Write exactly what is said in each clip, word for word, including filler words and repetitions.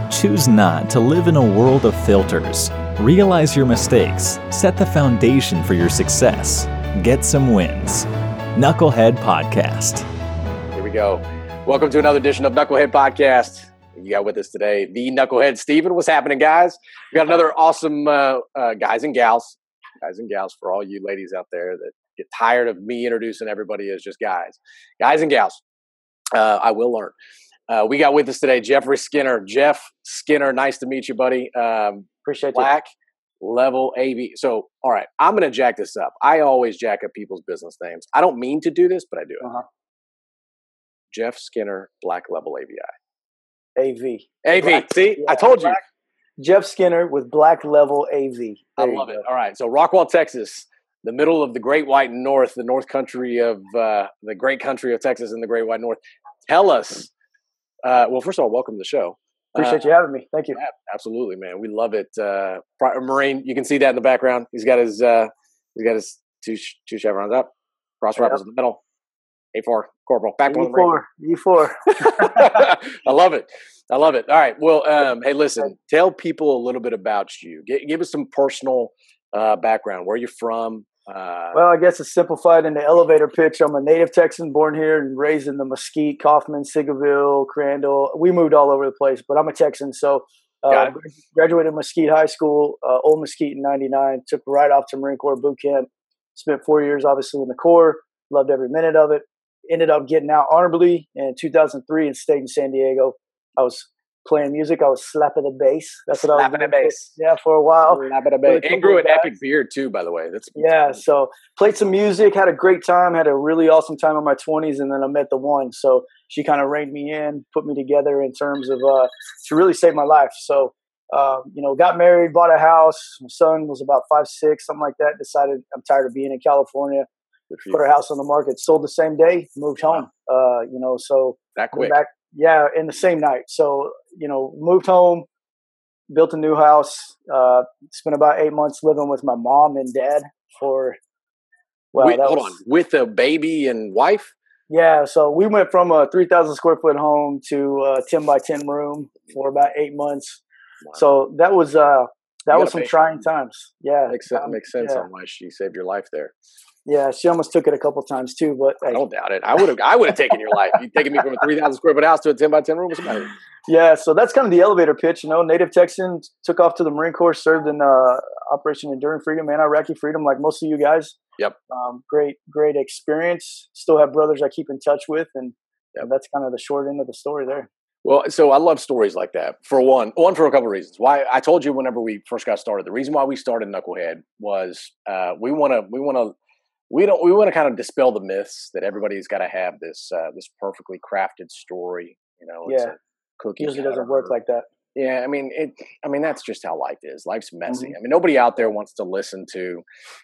Choose not to live in a world of filters. Realize your mistakes. Set the foundation for your success. Get some wins. Knucklehead Podcast. Here we go. Welcome to another edition of Knucklehead Podcast. You got with us today the Knucklehead Steven. What's happening, guys? We got another awesome uh, uh, guys and gals, guys and gals for all you ladies out there that get tired of me introducing everybody as just guys, guys and gals. Uh, I will learn. Uh, we got with us today Jeffrey Skinner. Jeff Skinner, nice to meet you, buddy. Um, Appreciate Black Level A V. So, all right, I'm going to jack this up. I always jack up people's business names. I don't mean to do this, but I do it. Uh-huh. Jeff Skinner, Black Level A V I. A V. A V. Black, See, yeah, I told you. Black, Jeff Skinner with Black Level A V. There I love it. All right. So Rockwall, Texas, the middle of the Great White North, the North Country of uh, the great country of Texas and the Great White North. Tell us. Uh, well, first of all, welcome to the show. Appreciate uh, you having me. Thank you. Yeah, absolutely, man. We love it. Uh, Marine, you can see that in the background. He's got his uh, he's got his two two chevrons up, cross rifles yep. in the middle. A four Corporal, back on the Marine. E four. I love it. I love it. All right. Well, um, hey, listen. Tell people a little bit about you. G- give us some personal uh, background. Where you're from. Uh, well, I guess it's simplified in the elevator pitch. I'm a native Texan, born here and raised in the Mesquite, Kaufman, Seagoville, Crandall. We moved all over the place, but I'm a Texan. So uh, graduated Mesquite High School, uh, Old Mesquite in ninety-nine, took right off to Marine Corps boot camp, spent four years, obviously, in the Corps, loved every minute of it. Ended up getting out honorably in two thousand three and stayed in San Diego. I was playing music. I was slapping the bass. That's what slapping I was doing. the bass. Yeah, for a while. Slapping the bass. And grew an epic beard too, by the way. That's yeah. So played some music, had a great time, had a really awesome time in my twenties, and then I met the one. So she kind of reined me in, put me together in terms of uh, she really saved my life. So uh, you know, got married, bought a house. My son was about five, six, something like that. Decided I'm tired of being in California. Put our house on the market, sold the same day, moved home. Uh, you know, so that quick. Back, yeah, in the same night. So, you know, moved home, built a new house, uh, spent about eight months living with my mom and dad for, well, Wait, that hold was, on, with a baby and wife? Yeah, so we went from a three thousand square foot home to a ten by ten room for about eight months. Wow. So that was, uh, that was some trying times. Yeah. Makes sense, um, makes sense yeah. on why she saved your life there. Yeah, she almost took it a couple times too, but I don't doubt it. I would have, I would have taken your life. You taking me from a three thousand square foot house to a ten by ten room. What's the matter? Yeah, so that's kind of the elevator pitch. You know, native Texan, took off to the Marine Corps, served in uh, Operation Enduring Freedom and Iraqi Freedom, like most of you guys. Yep. Um, great, great experience. Still have brothers I keep in touch with, and, yep. and that's kind of the short end of the story there. Well, so I love stories like that. For one, one for a couple of reasons. Why I told you whenever we first got started, the reason why we started Knucklehead was uh, we want to, we want to. We don't. We want to kind of dispel the myths that everybody's got to have this uh, this perfectly crafted story. You know, it's yeah. a cookie. Usually cutter. doesn't work like that. Yeah, I mean it. I mean that's just how life is. Life's messy. Mm-hmm. I mean nobody out there wants to listen to,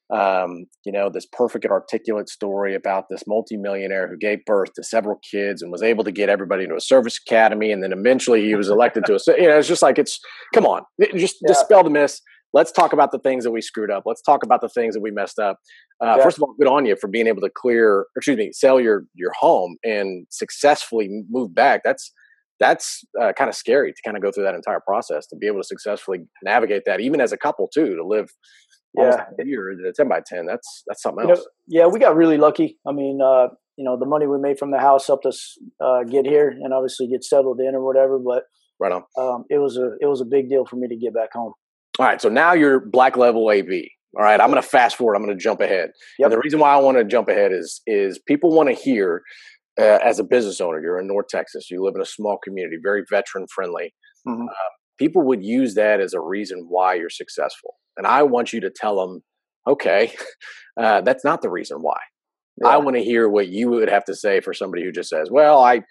um, you know, this perfect and articulate story about this multimillionaire who gave birth to several kids and was able to get everybody into a service academy, and then eventually he was elected to a. You know, it's just like it's. Come on, just yeah. dispel the myths. Let's talk about the things that we screwed up. Let's talk about the things that we messed up. Uh, yeah. First of all, good on you for being able to clear, excuse me, sell your your home and successfully move back. That's that's uh, kind of scary to kind of go through that entire process, to be able to successfully navigate that, even as a couple too, to live almost yeah. a year at a ten by ten. That's that's something you else. Know, yeah, we got really lucky. I mean, uh, you know, the money we made from the house helped us uh, get here and obviously get settled in or whatever. But right on. Um, it was a it was a big deal for me to get back home. All right, so now you're Black Level A V. All right, I'm going to fast forward. I'm going to jump ahead. Yep. And the reason why I want to jump ahead is is people want to hear, uh, as a business owner, you're in North Texas, you live in a small community, very veteran friendly. Mm-hmm. Uh, people would use that as a reason why you're successful. And I want you to tell them, okay, uh, that's not the reason why. Yeah. I want to hear what you would have to say for somebody who just says, well, I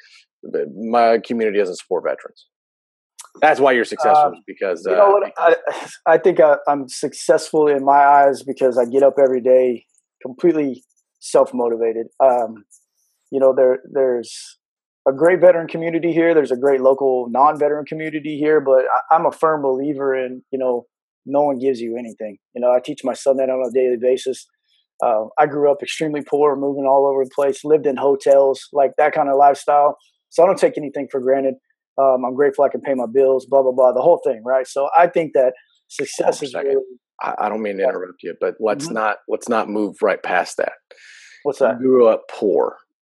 my community doesn't support veterans. That's why you're successful, uh, because uh, you know what? I, I think I, I'm successful in my eyes because I get up every day completely self-motivated. Um, you know, there there's a great veteran community here. There's a great local non-veteran community here, but I, I'm a firm believer in, you know, no one gives you anything. You know, I teach my son that on a daily basis. Uh, I grew up extremely poor, moving all over the place, lived in hotels, like that kind of lifestyle. So I don't take anything for granted. Um, I'm grateful I can pay my bills, blah, blah, blah, the whole thing, right? So I think that success is really, I, I don't mean to interrupt you, but let's mm-hmm. not let's not move right past that. What's that? You grew up poor.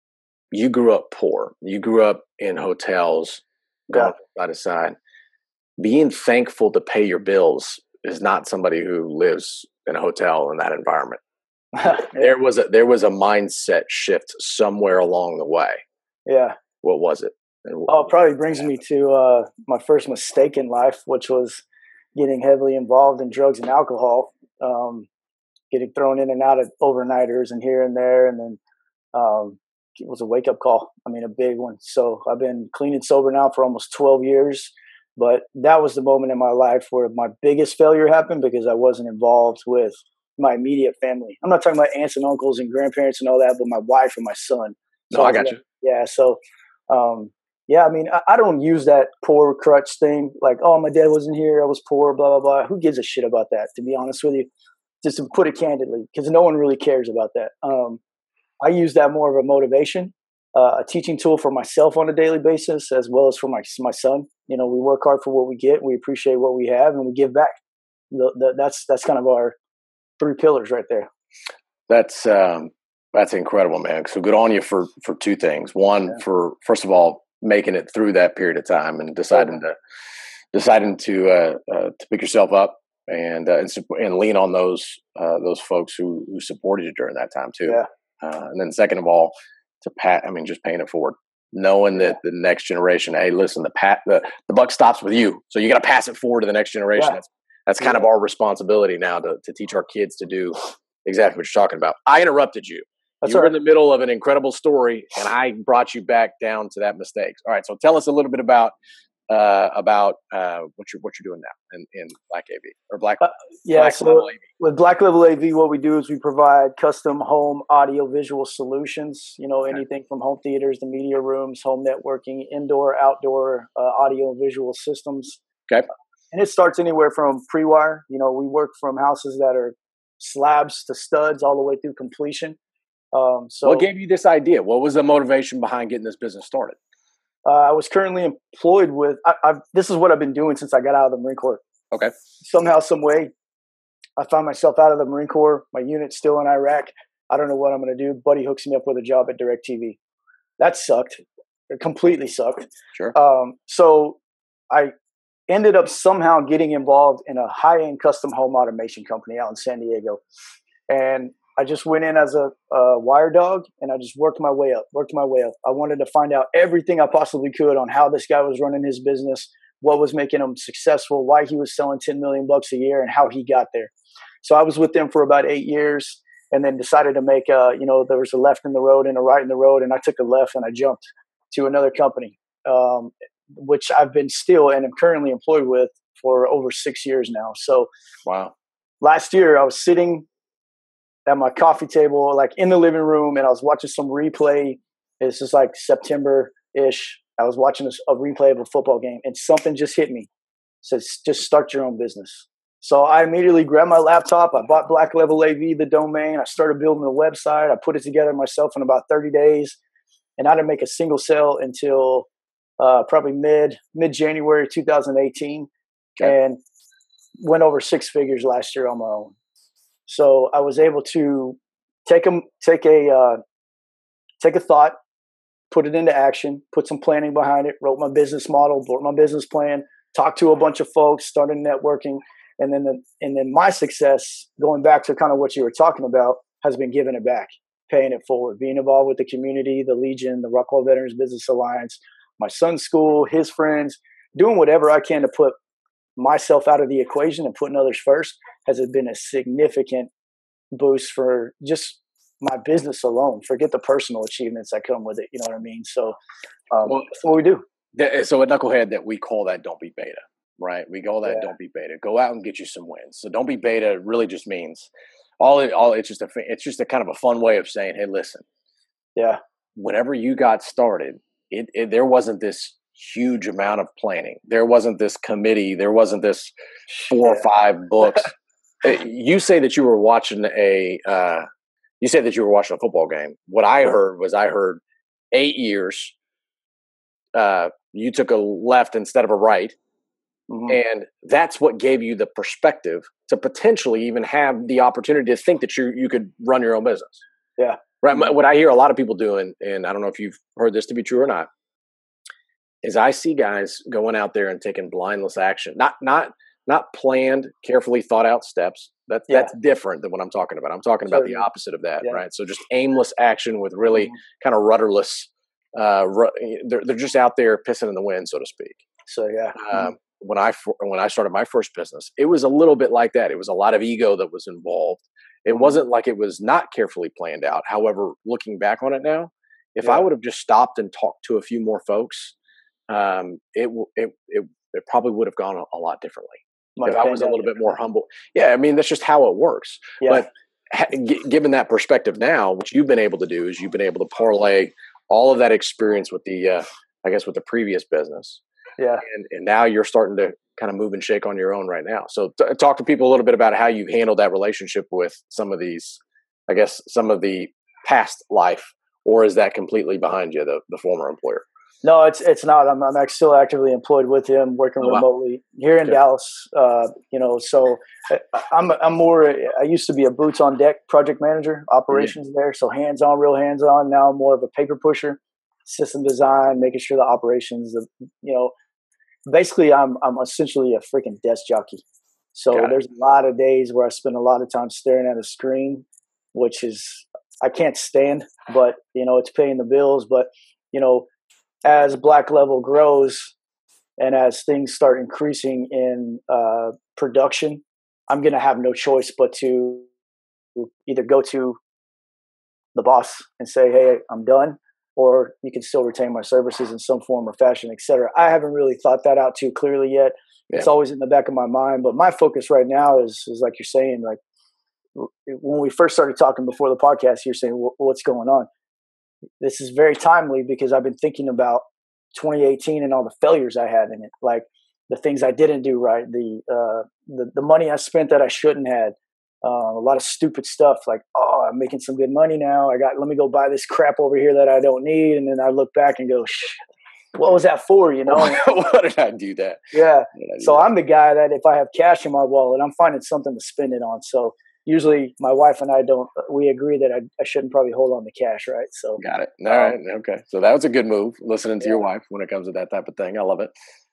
You grew up poor. You grew up in hotels, going yeah. side to side. Being thankful to pay your bills is not somebody who lives in a hotel in that environment. yeah. There was a there was a mindset shift somewhere along the way. Yeah. What was it? And oh, it probably brings me to uh, my first mistake in life, which was getting heavily involved in drugs and alcohol, um, getting thrown in and out of overnighters and here and there. And then um, it was a wake up call. I mean, a big one. So I've been clean and sober now for almost twelve years. But that was the moment in my life where my biggest failure happened because I wasn't involved with my immediate family. I'm not talking about aunts and uncles and grandparents and all that, but my wife and my son. So no, I got like, you. Yeah. So, um, yeah, I mean, I, I don't use that poor crutch thing. Like, oh, my dad wasn't here. I was poor, blah, blah, blah. Who gives a shit about that, to be honest with you? Just to put it candidly, because no one really cares about that. Um, I use that more of a motivation, uh, a teaching tool for myself on a daily basis, as well as for my my son. You know, we work hard for what we get. We appreciate what we have, and we give back. The, the, that's that's kind of our three pillars right there. That's um, that's incredible, man. So good on you for for two things. One, yeah. for first of all, making it through that period of time and deciding yeah. to deciding to uh, uh, to pick yourself up and uh, and, and lean on those uh, those folks who who supported you during that time too. Yeah. Uh, and then second of all, to pat. I mean, just paying it forward. Knowing that the next generation, hey, listen, the pat the, the buck stops with you, so you got to pass it forward to the next generation. Yeah. That's that's kind yeah. of our responsibility now to to teach our kids to do exactly what you're talking about. I interrupted you. That's you were right. in the middle of an incredible story, and I brought you back down to that mistake. All right, so tell us a little bit about uh, about uh, what you're what you're doing now in, in Black A V or Black. Uh, yeah, Black so Level A V. With Black Level A V, what we do is we provide custom home audio visual solutions. You know, anything okay. from home theaters to media rooms, home networking, indoor, outdoor uh, audio and visual systems. Okay, and it starts anywhere from pre-wire. You know, we work from houses that are slabs to studs all the way through completion. Um, so, what gave you this idea? What was the motivation behind getting this business started? Uh, I was currently employed with, I, I've, this is what I've been doing since I got out of the Marine Corps. Okay. Somehow, some way, I found myself out of the Marine Corps. My unit's still in Iraq. I don't know what I'm going to do. Buddy hooks me up with a job at DirecTV. That sucked. It completely sucked. Sure. Um, so I ended up somehow getting involved in a high-end custom home automation company out in San Diego. And I just went in as a, a wire dog, and I just worked my way up, worked my way up. I wanted to find out everything I possibly could on how this guy was running his business, what was making him successful, why he was selling ten million bucks a year, and how he got there. So I was with them for about eight years, and then decided to make a, you know, there was a left in the road and a right in the road, and I took a left and I jumped to another company, um, which I've been still and am currently employed with for over six years now. So wow. Last year I was sitting at my coffee table, like in the living room, and I was watching some replay. This is like September-ish. I was watching a, a replay of a football game, and something just hit me. It says, just start your own business. So I immediately grabbed my laptop. I bought Black Level A V, the domain. I started building the website. I put it together myself in about thirty days, and I didn't make a single sale until uh, probably mid, mid-January two thousand eighteen, okay. and went over six figures last year on my own. So I was able to take a take a uh, take a thought, put it into action, put some planning behind it, wrote my business model, wrote my business plan, talked to a bunch of folks, started networking, and then the, and then my success, going back to kind of what you were talking about, has been giving it back, paying it forward, being involved with the community, the Legion, the Rockwall Veterans Business Alliance, my son's school, his friends, doing whatever I can to put myself out of the equation and putting others first has been a significant boost for just my business alone. Forget the personal achievements that come with it. You know what I mean? So um, well, that's what we do. So at Knucklehead, that we call that don't be beta, right? We call that yeah. don't be beta. Go out and get you some wins. So don't be beta really just means all it, all it's just a, it's just a kind of a fun way of saying, hey, listen, yeah, whenever you got started, it, it there wasn't this huge amount of planning. There wasn't this committee. There wasn't this four yeah. or five books. You say that you were watching a, uh, you said that you were watching a football game. What I heard was I heard eight years, uh, you took a left instead of a right. Mm-hmm. And that's what gave you the perspective to potentially even have the opportunity to think that you you could run your own business. Yeah. Right. Mm-hmm. What I hear a lot of people doing, and I don't know if you've heard this to be true or not, is I see guys going out there and taking blindless action, not not not planned, carefully thought out steps. That's yeah. that's different than what I'm talking about. I'm talking about so, the opposite of that, yeah. right? So just aimless action with really mm-hmm. kind of rudderless. Uh, they're they're just out there pissing in the wind, so to speak. So yeah. Um, mm-hmm. When I when I started my first business, it was a little bit like that. It was a lot of ego that was involved. It wasn't like it was not carefully planned out. However, looking back on it now, if yeah. I would have just stopped and talked to a few more folks, um, it it it it probably would have gone a, a lot differently. Might if I was a little bit more humble. Yeah, I mean that's just how it works. Yeah. But ha- g- given that perspective now, what you've been able to do is you've been able to parlay all of that experience with the, uh, I guess, with the previous business. Yeah. And, and now you're starting to kind of move and shake on your own right now. So t- talk to people a little bit about how you handled that relationship with some of these, I guess, some of the past life, or is that completely behind you, the, the former employer? No, it's it's not. I'm I'm actually still actively employed with him, working oh, remotely wow. here in Good. Dallas. Uh, you know, so I'm I'm more. I used to be a boots on deck project manager, operations yeah. there, so hands on, real hands on. Now I'm more of a paper pusher, system design, making sure the operations. The, you know, basically I'm I'm essentially a freaking desk jockey. So there's a lot of days where I spend a lot of time staring at a screen, which is I can't stand. But you know, it's paying the bills. But you know. As Black Level grows and as things start increasing in uh, production, I'm going to have no choice but to either go to the boss and say, hey, I'm done, or you can still retain my services in some form or fashion, et cetera. I haven't really thought that out too clearly yet. Yeah. It's always in the back of my mind. But my focus right now is, is like you're saying, like when we first started talking before the podcast, you're saying, well, what's going on? This is very timely because I've been thinking about twenty eighteen and all the failures I had in it, like the things I didn't do right, the uh, the, the money I spent that I shouldn't have, uh, a lot of stupid stuff like, oh, I'm making some good money now. I got, let me go buy this crap over here that I don't need. And then I look back and go, shh, what was that for? You know, why did I do that? Yeah. So that? I'm the guy that if I have cash in my wallet, I'm finding something to spend it on. So usually my wife and I don't, we agree that I, I shouldn't probably hold on to cash, right? So got it. All um, right. Okay. So that was a good move, listening to yeah. your wife when it comes to that type of thing. I love it.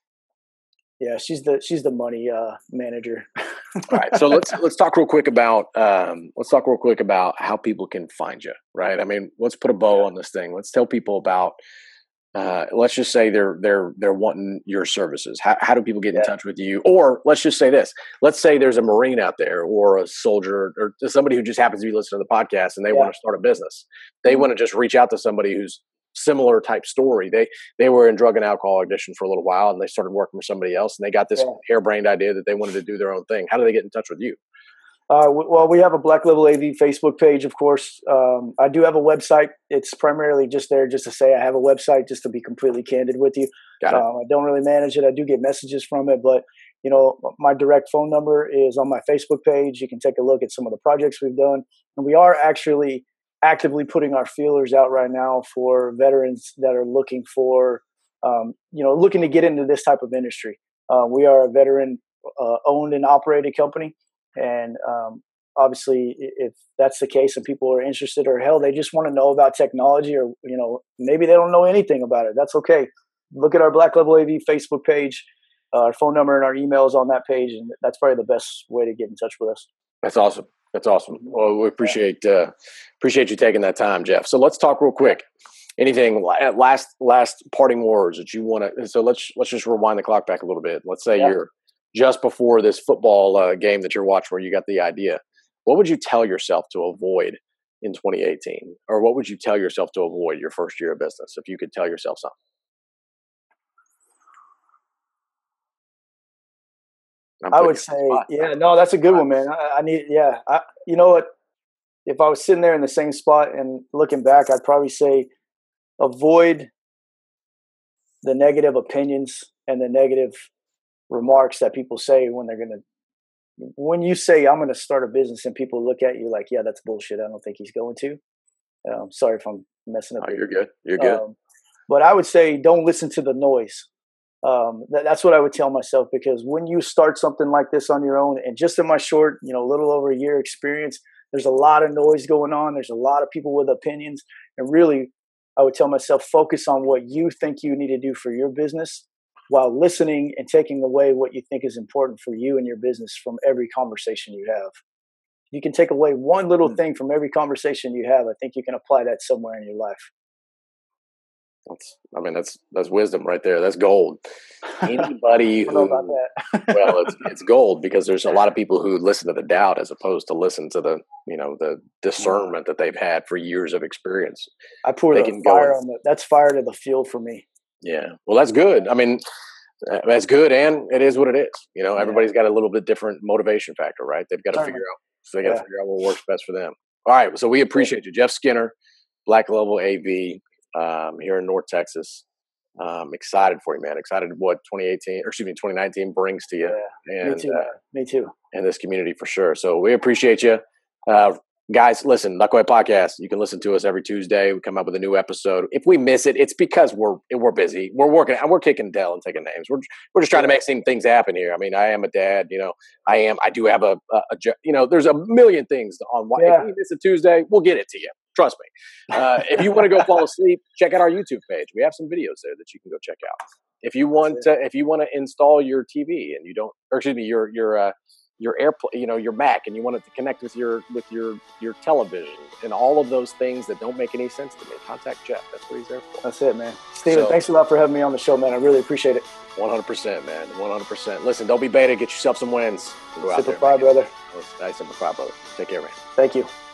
Yeah. She's the, she's the money uh, manager. All right. So let's, let's talk real quick about, um, let's talk real quick about how people can find you, right? I mean, let's put a bow on this thing. Let's tell people about, Uh, let's just say they're they're they're wanting your services. How how do people get in yeah. touch with you? Or let's just say this. Let's say there's a Marine out there or a soldier or somebody who just happens to be listening to the podcast and they yeah. want to start a business. They mm-hmm. want to just reach out to somebody who's similar type story. They they were in drug and alcohol addiction for a little while and they started working with somebody else and they got this yeah. harebrained idea that they wanted to do their own thing. How do they get in touch with you? Uh, well, we have a Black Level A V Facebook page, of course. Um, I do have a website. It's primarily just there just to say I have a website, just to be completely candid with you. Got it. Uh, I don't really manage it. I do get messages from it, but you know, my direct phone number is on my Facebook page. You can take a look at some of the projects we've done. And we are actually actively putting our feelers out right now for veterans that are looking for, um, you know, looking to get into this type of industry. Uh, we are a veteran uh, owned and operated company. And um, obviously, if that's the case and people are interested or hell, they just want to know about technology or, you know, maybe they don't know anything about it. That's okay. Look at our Black Level A V Facebook page. Uh, our phone number and our emails on that page. And that's probably the best way to get in touch with us. That's awesome. That's awesome. Well, we appreciate, uh, appreciate you taking that time, Jeff. So let's talk real quick. Anything last, last parting words that you want to, so let's, let's just rewind the clock back a little bit. Let's say yeah. you're just before this football uh, game that you're watching where you got the idea. What would you tell yourself to avoid in twenty eighteen? Or what would you tell yourself to avoid your first year of business if you could tell yourself something? I would say, yeah, no, that's a good one, man. I, I need, yeah. I, you know what? If I was sitting there in the same spot and looking back, I'd probably say avoid the negative opinions and the negative remarks that people say when they're going to, when you say, I'm going to start a business and people look at you like, yeah, that's bullshit. I don't think he's going to. Um, sorry if I'm messing up. Oh, you're good. You're good. Um, But I would say don't listen to the noise. Um, that, that's what I would tell myself, because when you start something like this on your own, and just in my short, you know, little over a year experience, there's a lot of noise going on. There's a lot of people with opinions. And really, I would tell myself, focus on what you think you need to do for your business while listening and taking away what you think is important for you and your business from every conversation you have. You can take away one little thing from every conversation you have. I think you can apply that somewhere in your life. That's, I mean, that's, that's wisdom right there. That's gold. Anybody who, I don't know about that. well, it's, it's gold, because there's a lot of people who listen to the doubt as opposed to listen to the, you know, the discernment that they've had for years of experience. I pour they the fire on the, that's fire to the field for me. Yeah. Well, that's good. I mean, that's good. And it is what it is. You know, everybody's got a little bit different motivation factor, right? They've got to figure out, so they got to yeah. figure out what works best for them. All right. So we appreciate you, Jeff Skinner, Black Level A V. Um, here in North Texas. Um, excited for you, man. Excited what twenty eighteen, or excuse me, twenty nineteen brings to you. Yeah, and, me too. Uh, me too. And this community for sure. So we appreciate you. Uh, guys, listen, Knucklehead Podcast. You can listen to us every Tuesday. We come up with a new episode. If we miss it, it's because we're we're busy. We're working. We're kicking Dell and taking names. We're we're just trying to make some things happen here. I mean, I am a dad. You know, I am. I do have a, a, a you know. There's a million things on why. Yeah. If we miss a Tuesday, we'll get it to you. Trust me. Uh, if you want to go fall asleep, check out our YouTube page. We have some videos there that you can go check out. If you want to, if you want to install your T V and you don't, or excuse me, your your uh, your AirPlay, you know, your Mac, and you want it to connect with your with your your television and all of those things that don't make any sense to me, contact Jeff. That's what he's there for. That's it, man. Steven, so, thanks a lot for having me on the show, man. I really appreciate it. one hundred percent, man. one hundred percent. Listen, don't be beta. Get yourself some wins. Go out Simple there, Fry, brother. Nice, Simple Fry, brother. Take care, man. Thank you.